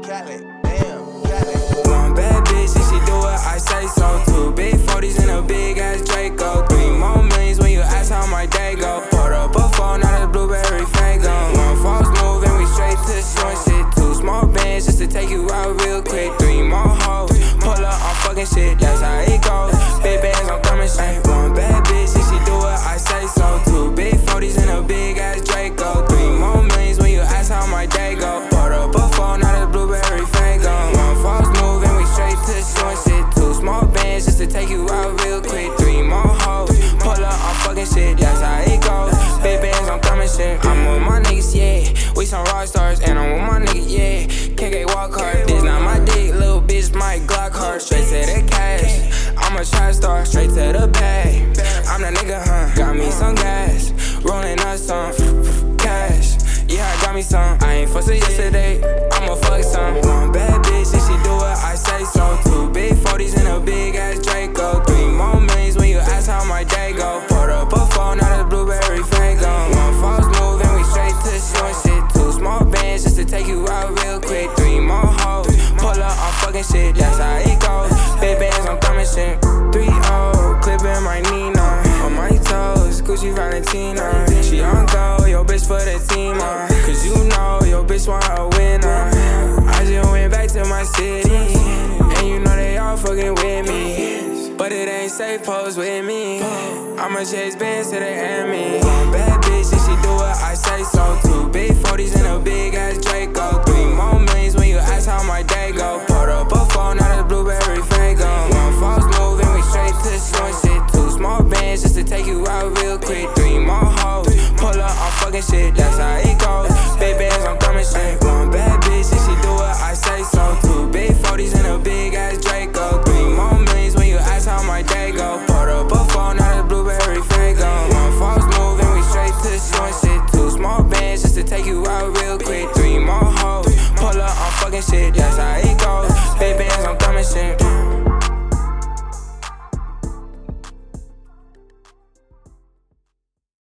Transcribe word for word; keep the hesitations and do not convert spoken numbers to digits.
Cali, damn, Cali. One bad bitch and she do what I say so. Two big forties and a big ass Draco. Three more millions when you ask how my day go. Poured up a phone, not a blueberry fango. One false move and we straight to short shit. Two small bands just to take you out real quick. Three more hoes, pull up on fucking shit, that's how it goes. Big bands, I'm coming straight. One bad bitch and she do what I say so. Two big forties and a big ass Draco. Three more millions when you ask how my day go. Poured up a phone, not a blueberry fango. One false move and we straight to short shit. Two small bands just to take you out real quick. Three more hoes, pull up on fucking shit, that's how it goes. Big bands, I'm coming straight. I'm with my niggas, yeah. We some rock stars and I'm with my niggas, yeah. K K walk hard, this not my dick, little bitch, my Glock hard. Straight to the cash, I'm a trap star, straight to the bag. I'm that nigga, huh? Got me some gas, rolling up some cash. Yeah, I got me some. I ain't fussed yesterday, I'ma fuck some. One bad bitch and she do what I say so. Two big forties and a big ass Draco. Three more millions when you ask how my day go. Poured up a phone, not a blueberry fango. One false move and we straight to short shit. Two small bands just to take you out real quick. Three more hoes, pull up on fucking shit, that's how it goes. Big bands, I'm coming shit. three oh, clipping my Nina. On my toes, Gucci Valentina. She on go, yo bitch for the team, uh. Cause you know, yo bitch want a winner. I just went back to my city, and you know they all fucking with me. But it ain't safe, pose with me. I'ma chase bands to the enemy. One bad bitch and she do what I say so. Two big forties and a big ass Draco. Three more millions when you ask how my day go. Poured up a phone, not a blueberry fango. One false move and we straight to short shit. Two small bands just to take you out real quick.